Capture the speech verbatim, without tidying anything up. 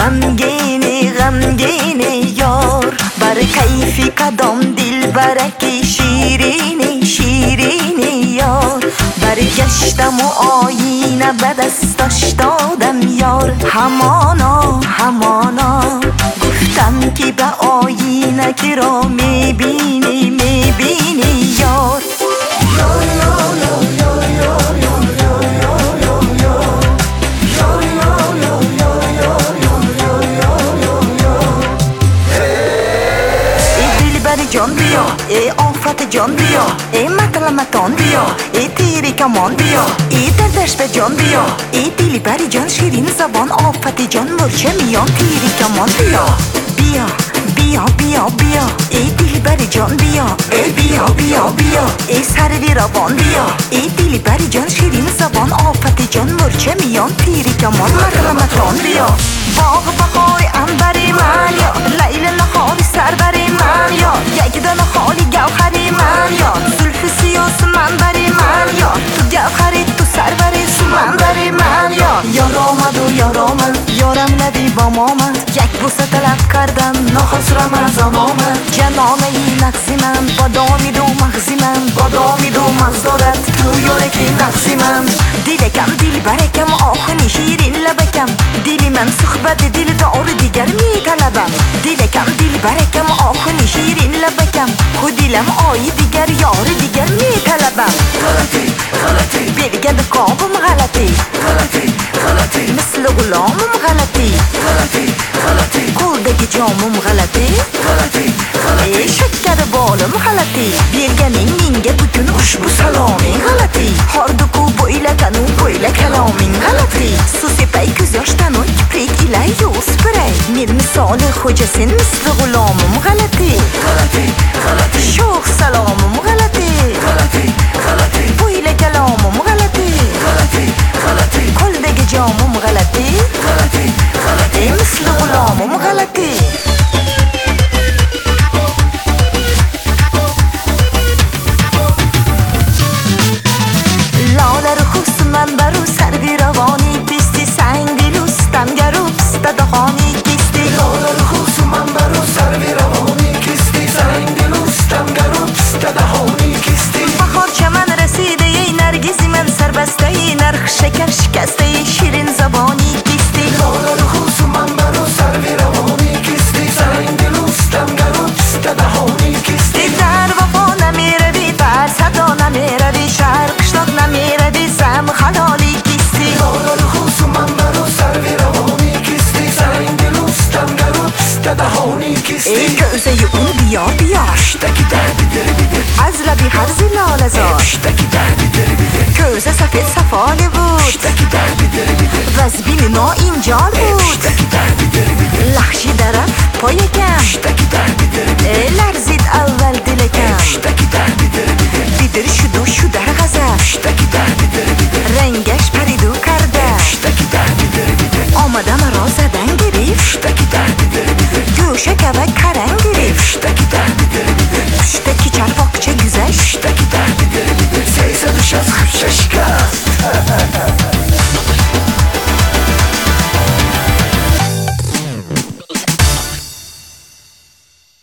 غمگینی غمگینی یار بر کیفی قدم دل برکی شیرینی شیرینی یار برگشتم و آینه به دستش دادم یار همانا همانا گفتم که به آینه که را میبینی میبینی یار جان بیا ای آفت جان بیا ای مطلمتان بیا ای تیری کمان بیا ای دردش به جان بیا ای دیلی بری جان شیرین زبان آفت جان مرچه میان تیری کمان بیا بیا بیا بیا بیا ای دیلی بری جان بیا ای بیا بیا بیا ای سروی روان بیا ای دیلی بری جان شیرین زبان آفت جان مرچه میان تیری کمان مطلمتان بیا باغ بهای انبری من یا لیل نهاری سربری من یا یک دانه خالی گوهری من یا زلف سیاس من بری من یا تو گوهری تو سربری من بری من یا یار آمد و یار آمد یارم ندی با مامد یک بوسه طلب کردم نخسرم از آمد جنانه ای نقصی من بادامی دو مغزی من بادامی دو مغز دارد تو یارکی نقصی من دیلکم دیل برکم آخونی شیرین لبکم دیلی من صحبت دیل دار دیگر می طلبم دیلکم دیل برکم آخونی شیرین لبکم خود دیلم آی دیگر یار دیگر می طلبم غلطی غلطی بیرگد کابم غلطی غلطی غلطی مثل غلامم غلطی غلطی غلطی کلدگی جامم غلطی غلطی غلطی ای شکر بالم غلطی بیرگنین minge bütün ushbu saloming g'alati horduku bo'yla kanu bo'yla kaloming g'alati susipay ko'z yoshdan u kiprik ila yuz piray men misoli xo'jasin misli g'ulomim g'alati غلطی غلطی sho'x salomim g'alati غلطی غلطی bo'yla kalomim g'alati غلطی غلطی qo'ldagi jomim g'alati غلطی غلطی ey misli g'ulomim g'alati من برو سروی روانی بیستی سنگ دلوستم گرو پسته دهانی کیستی لالر خوص من برو سروی روانی کیستی سنگ دلوستم گرو پسته دهانی کیستی بخار چمن رسیده ای نرگیزی من سربسته ای نرخ شکر شکسته ای شیرین زبانی کیستی لالر خوص من برو سروی روانی کیستی سنگ دلوستم گرو پسته دهانی کیستی در وفا نمیروی بر صدا نمیروی شهر قشلاق نمیروی سم خلالی کیستی لالر خوص من برو سروی روانی کیستی سنگ دلوستم گرو پسته دهانی کیستی ای göze اون بیار بیار اشتکی دربی در بیده از لبی هر زلال زار اشتکی دربی در بیده göze سفید صفالی بود اشتکی دربی در بیده وزبین نا اینجال بود اشتکی دربی در بیده لخشی درف پای کم اشتکی دربی در بیده ای لرزید اول دلکم اشتکی دربی در بیده بیدر شد و شد در غزه اشتکی دربی در بیده رنگش پریدو کرده اشتکی دربی در بیده آمدم را زدن گریف اشتکی دربی در بیده گوشه کبک کرن گریف اشتکی دربی در بیده پشتکی چرپاقچه گذشت اشتکی دربی در بیده سیصد و شصت ششکست